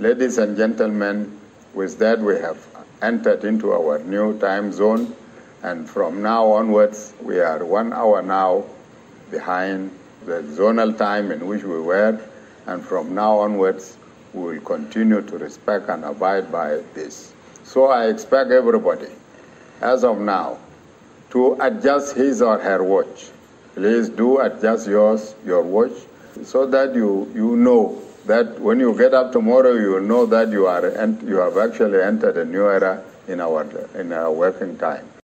Ladies and gentlemen, with that we have entered into our new time zone, and from now onwards we are 1 hour now behind the zonal time in which we were, and from now onwards we will continue to respect and abide by this. So I expect everybody, as of now, to adjust his or her watch. Please do adjust your watch, so that you know that when you get up tomorrow, you will know that you have actually entered a new era in our working time.